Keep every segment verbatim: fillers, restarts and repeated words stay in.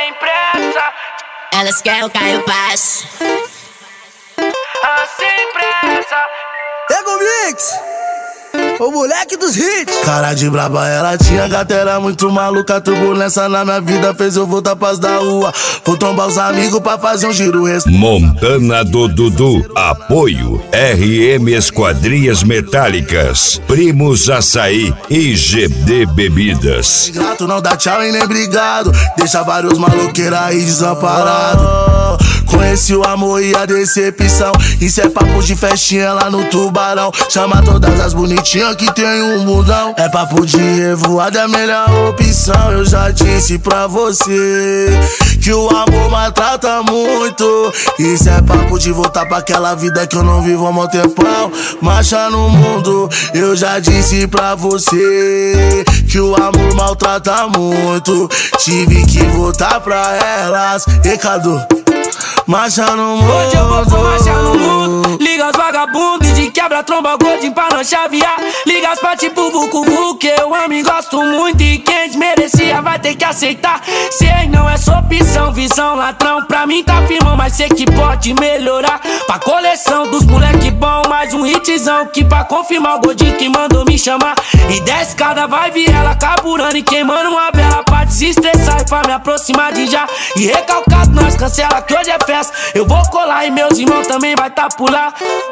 sem pressa. Elas querem o Caio Paz. Ah, sem pressa. Ego Mix, o moleque dos hits. Cara de braba, ela tinha gatera muito maluca. Turbulência na minha vida fez eu voltar pras da rua. Vou trombar os amigos pra fazer um giro. Montana do Dudu. Apoio R M Esquadrias Metálicas, Primos Açaí e G D Bebidas. Grato não dá tchau e nem obrigado. Deixa vários maloqueiros aí desamparados. Conheci o amor e a decepção. Isso é papo de festinha lá no Tubarão. Chama todas as bonitinhas que tem um mundão. É papo de revoada, é a melhor opção. Eu já disse pra você que o amor maltrata muito. Isso é papo de voltar pra aquela vida que eu não vivo há mó tempão. Marcha no mundo. Eu já disse pra você que o amor maltrata muito. Tive que voltar pra elas. Recado, marcha no mundo. Hoje eu vou com marcha no mundo. Liga os vagabundos de quebra tromba gordinho pra não chavear. Liga as partes pro Vucu Vucu que eu amo e gosto muito. E quem desmerecia vai ter que aceitar. Sei não é sua opção, visão ladrão. Pra mim tá firmão, mas sei que pode melhorar. Pra coleção dos moleque bom, mais um hitzão. Que pra confirmar o gordinho que mandou me chamar. E dez cada vai vir ela carburando e queimando uma vela pra desestressar e pra me aproximar de já. E recalcado nós cancela que hoje é festa. Eu vou colar e meus irmãos também vai tá por lá.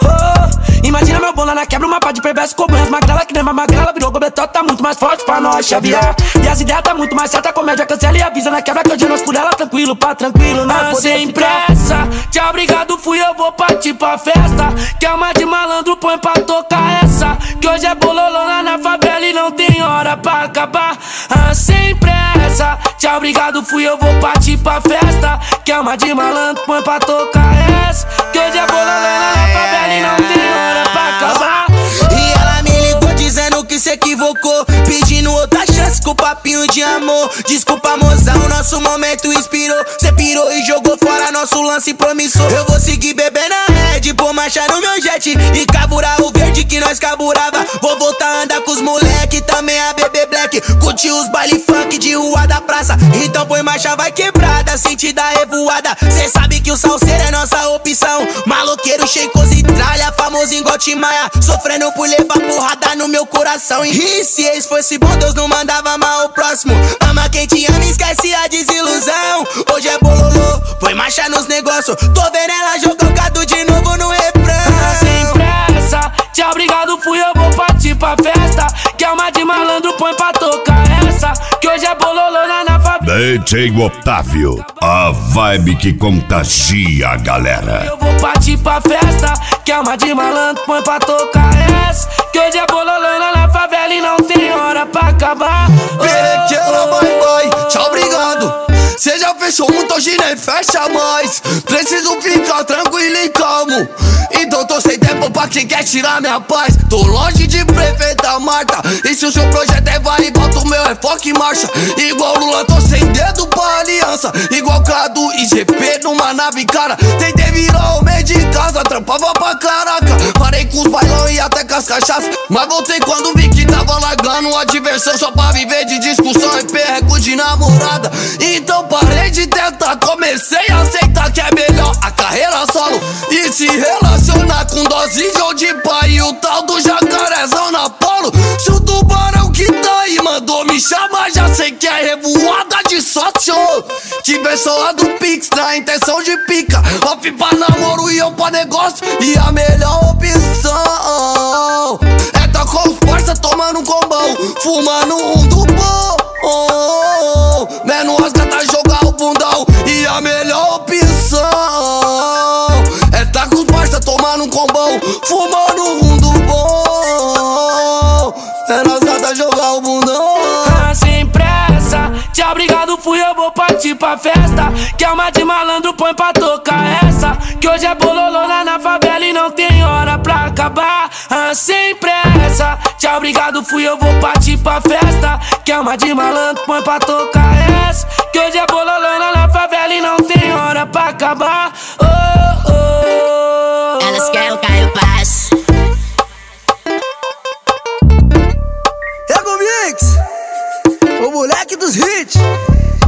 Oh, imagina meu bola na quebra, uma pá de perverso cobrando as magrela que nem uma magrela virou gobetó, tá muito mais forte pra nós chavear. E as ideias tá muito mais certa, comédia cancela e avisa na quebra que hoje nós por ela tranquilo, pá tranquilo, não ah, sem pressa. Tchau, obrigado, fui, eu vou partir pra festa. Que alma de malandro põe pra tocar essa. Que hoje é bololô lá na favela e não tem hora pra acabar. Ah, sem pressa. Tchau, obrigado, fui, eu vou partir pra festa. Que alma de malandro põe pra tocar essa. Que hoje é bololô lá na favela e não tem hora pra acabar. E ela me ligou dizendo que se equivocou, pedindo outra chance com papinho de amor. Desculpa, mozão, nosso momento inspirou. Cê pirou e jogou fora nosso lance promissor. Eu vou seguir bebendo a Red, pôr marcha no meu jet e caburar o verde que nós caburava. Vou voltar a andar com os moleque, também a beber black. Curtir os baile funk de rua da praça. Então põe marcha, vai quebrada, sentida revoada. Cê sabe que o salseiro é nossa opção. Maloqueiro, cheicos e tralha, famoso igual Timaya. Sofrendo por levar porrada no meu coração. E se esse fosse bom, Deus não mandava mal o próximo. Ama quem te ama, esquece a desilusão. Hoje é bololô, põe marcha nos negócios. Tô vendo ela jogando de novo no refrão. Ah, sem pressa, tchau, obrigado, fui, eu vou partir pra festa. Que alma de malandro põe pra tocar essa. Que hoje é bololô lá na favela. D J Otávio, a vibe que contagia a galera. Eu vou partir pra festa. Que alma de malandro põe pra tocar essa. Que hoje é bololô lá na favela e não tem hora pra acabar. Perequeira, vai, vai, tchau, obrigado. Cê já fechou muito, hoje nem fecha mais. Preciso ficar tranquilo e calmo. Então tô sem tempo pra quem quer tirar minha paz. Tô longe de prefeita Marta. E se o seu projeto é vai e volta, o meu é foco e marcha. Igual Lula, tô sem dedo pra aliança. Igual Cadu e G P numa nave, cara. Tentei virar homem de casa, trampava pra caraca. Parei com os bailão e até com as cachaças. Mas voltei quando vi que tava largando a diversão só pra viver de discussão e perreco de namorada. Então parei de tentar, comecei a aceitar que é melhor a carreira solo e se relacionar com dozinho de pai e o tal do jacarezão na polo. Se o tubarão que tá aí mandou me chamar, já sei que é revoada de sócio. Que pessoa do Pix na intenção de pica, off pra namoro e eu pra negócio. E a melhor opção é tá com os parça tomando um combão, fumando um do bom. Menos as gatas jogar o bundão. E a melhor opção é tá com os parça tomando um combão, fumando um do bom. Menos as gatas jogar o bundão. Ah, sem pressa, tchau, obrigado, fui, eu vou partir pra festa. Que alma de malandro põe pra tocar essa. Que hoje é bololô lá na favela e não tem hora pra acabar. Ah, sem pressa, tchau, obrigado, fui, eu vou partir pra festa. Que alma de malandro põe pra tocar essa. Que hoje é bololô lá na favela e não tem hora pra acabar. Oh, oh. Elas querem o Caio Paz. Ego Mix, o moleque dos hits.